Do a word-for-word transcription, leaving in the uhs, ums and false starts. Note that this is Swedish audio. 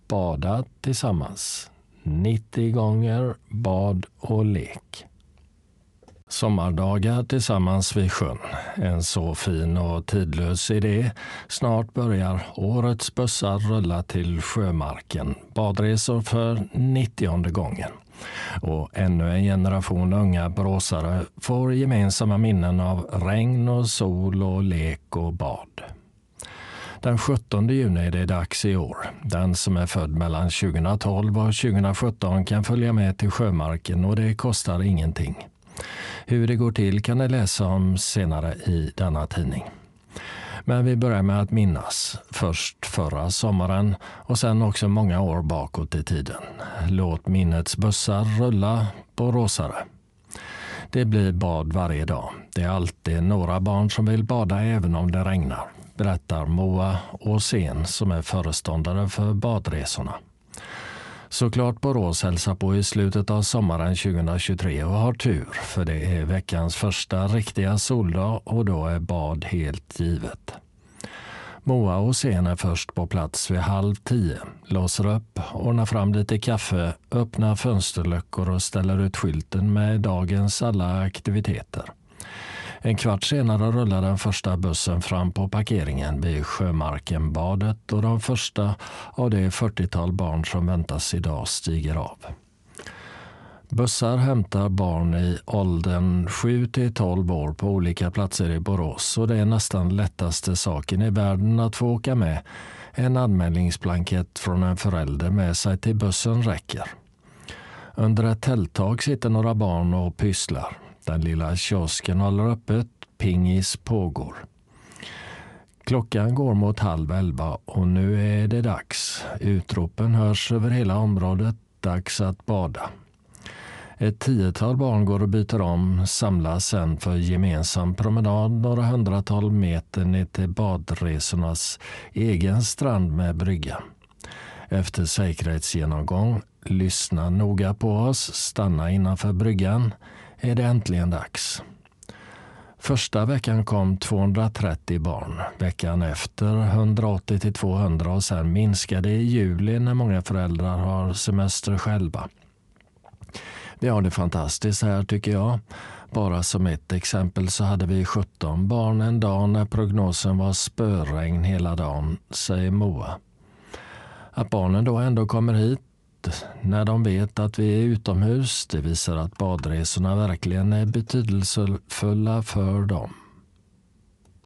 bada tillsammans. nittio gånger bad och lek. Sommardagar tillsammans vid sjön. En så fin och tidlös idé. Snart börjar årets bussar rulla till Sjömarken. Badresor för nittionde gången. Och ännu en generation unga boråsare får gemensamma minnen av regn och sol och lek och bad. Den sjuttonde juni är det dags i år. Den som är född mellan tjugohundratolv och tjugosjutton kan följa med till Sjömarken och det kostar ingenting. Hur det går till kan ni läsa om senare i denna tidning. Men vi börjar med att minnas. Först förra sommaren och sen också många år bakåt i tiden. Låt minnets bussar rulla på Råsare. Det blir bad varje dag. Det är alltid några barn som vill bada även om det regnar, berättar Moa Åsén som är föreståndare för badresorna. Såklart Borås hälsar på i slutet av sommaren tjugohundratjugotre och har tur för det är veckans första riktiga soldag och då är bad helt givet. Moa Åsén är först på plats vid halv tio, låser upp, ordnar fram lite kaffe, öppnar fönsterluckor och ställer ut skylten med dagens alla aktiviteter. En kvart senare rullar den första bussen fram på parkeringen vid Sjömarkenbadet och de första av det fyrtiotal barn som väntas idag stiger av. Bussar hämtar barn i åldern sju till tolv år på olika platser i Borås och det är nästan lättaste saken i världen att få åka med. En anmälningsblankett från en förälder med sig till bussen räcker. Under ett tälttak sitter några barn och pysslar. Den lilla kiosken håller öppet, pingis pågår. Klockan går mot halv elva och nu är det dags. Utropen hörs över hela området, dags att bada. Ett tiotal barn går och byter om, samlas sen för gemensam promenad några hundratal meter ner till badresornas egen strand med brygga. Efter säkerhetsgenomgång, lyssna noga på oss, stanna innanför bryggan, är det äntligen dags. Första veckan kom tvåhundratrettio barn, veckan efter hundraåttio till tvåhundra och sen minskade i juli när många föräldrar har semester själva. Vi har det fantastiskt här tycker jag. Bara som ett exempel så hade vi sjutton barn en dag när prognosen var spöregn hela dagen, säger Moa. Att barnen då ändå kommer hit när de vet att vi är utomhus, det visar att badresorna verkligen är betydelsefulla för dem.